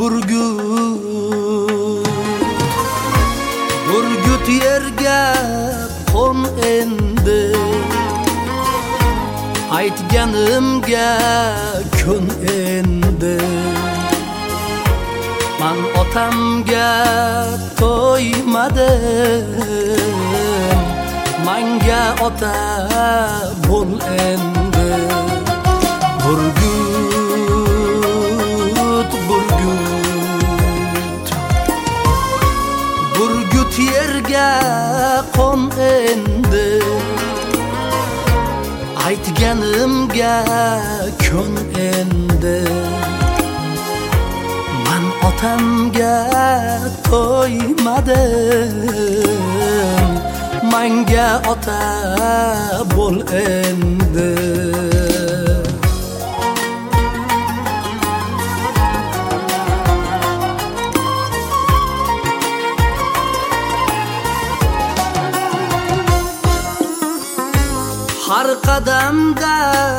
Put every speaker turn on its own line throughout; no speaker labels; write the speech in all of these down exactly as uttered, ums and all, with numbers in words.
burgut burgut yerga qo'm endi, aytganimga kun endi. Man otamga to'ymadim, manga ota bo'l endi. Burgut burgut burgut yerga qo'm endi, aytganimga kun endi. Man otamga to'ymadim, manga ota bo'l endi. Har qadamda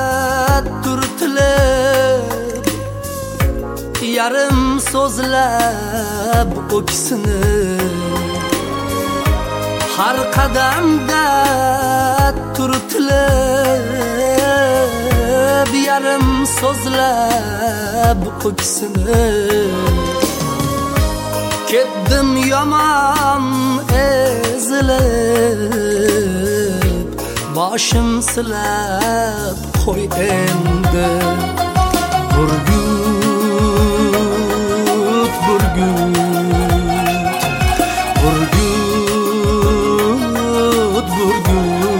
turtilib, yarim so'zlab o'ksinib. Har qadamda turtilib, yarim so'zlab o'ksinib. Ketdim yomon ezilib, boshim silab qo'y endi. Burgut burgut burgut burgut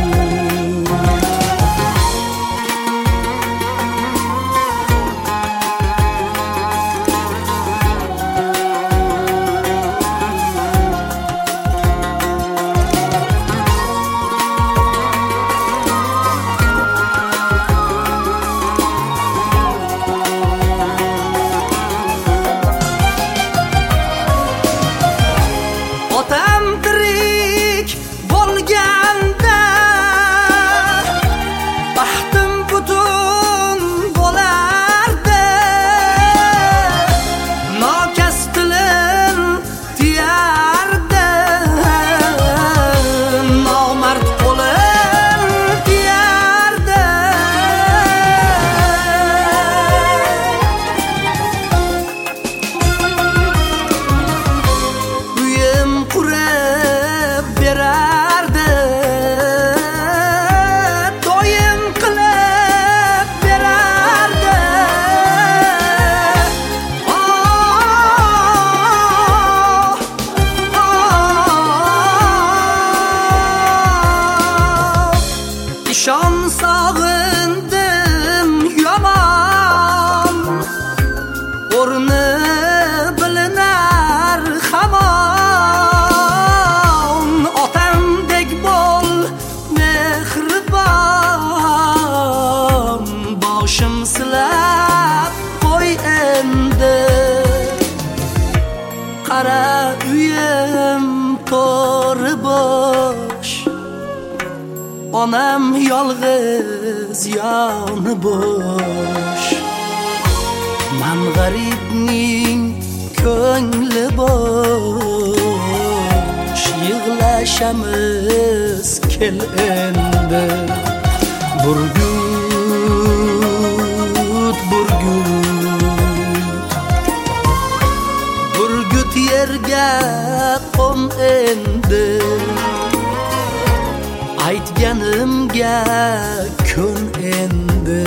Şan sağındım yaman, ornu bilinar hamon. Otandek bol mehribon, boshim silab qo'y endi. Qara uyim to'ri bosh, onam yolg'iz yoni bo'sh. Man g'aribning ko'ngli bo'sh, yig'lashamiz kel endi. Burgut burgut burgut yerga qo'm endi, aytganimga kun endi.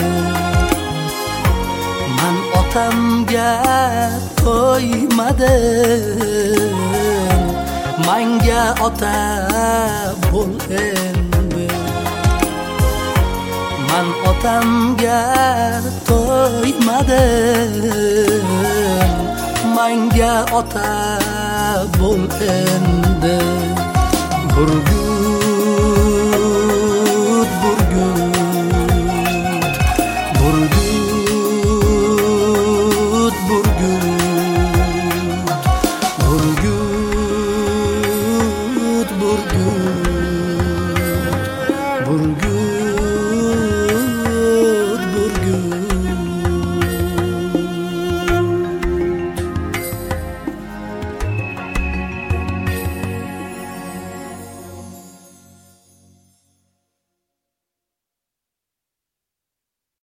Man otamga to'ymadim, manga ota bo'l endi. Man otamga to'ymadim, manga ota bo'l endi. Burgut